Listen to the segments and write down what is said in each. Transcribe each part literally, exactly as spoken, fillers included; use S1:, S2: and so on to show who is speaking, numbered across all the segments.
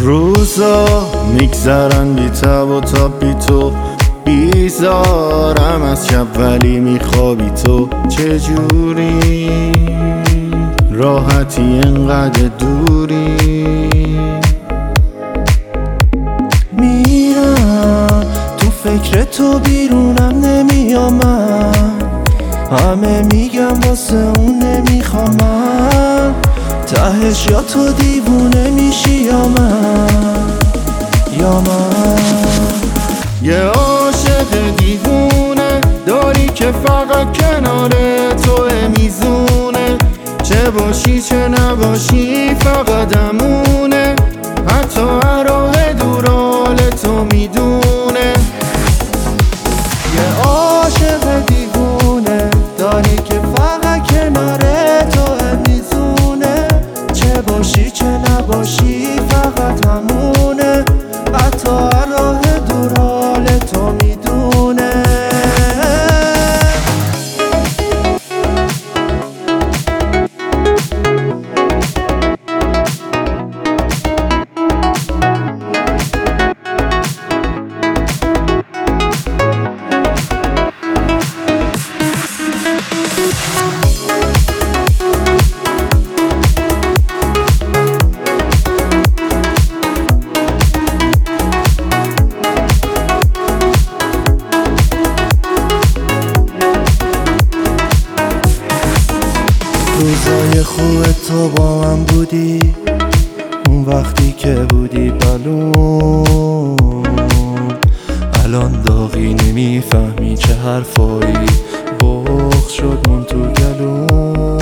S1: روزا میگذرن بی تب و تا بی تو، بیزارم از شب ولی میخوابی تو. چجوری راحتی انقدر دوری؟
S2: میرم تو فکر تو بیرونم نمیام، من همه میگم واسه اون نمیخوام، تهش یا تو دیوونه میشی یا من یا من.
S1: یه عاشق دیوونه داری که فقط کنار توه میزونه، چه باشی چه نباشی فقط امونه، حتی راه دورال تو میدونه.
S2: یه عاشق دیوونه داری که فقط کنار توه میزونه، چه باشی چه نباشی فقط همونه، حتی راه دورال تو میدونه. روزای خوب تو با من بودی، اون وقتی که بودی بلون، الان داغی نمیفهمی چه حرفایی بغض شد من تو گلون.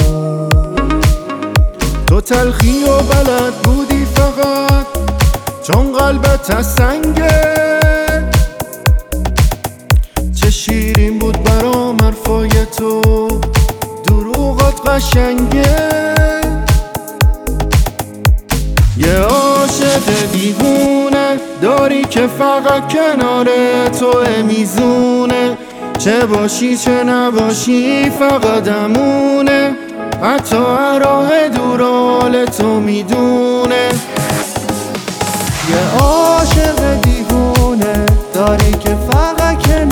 S1: تو تلخی و بلد بودی فقط چون قلبت از سنگه، چه شیرین بود برام حرفای تو، دروغات قشنگه. یه عاشق دیوونه داری که فقط کنار توه میزونه، چه باشی چه نباشی فقط امونه، حتی راه دورال تو میدونه.
S2: یه عاشق دیوونه داری که فقط کنار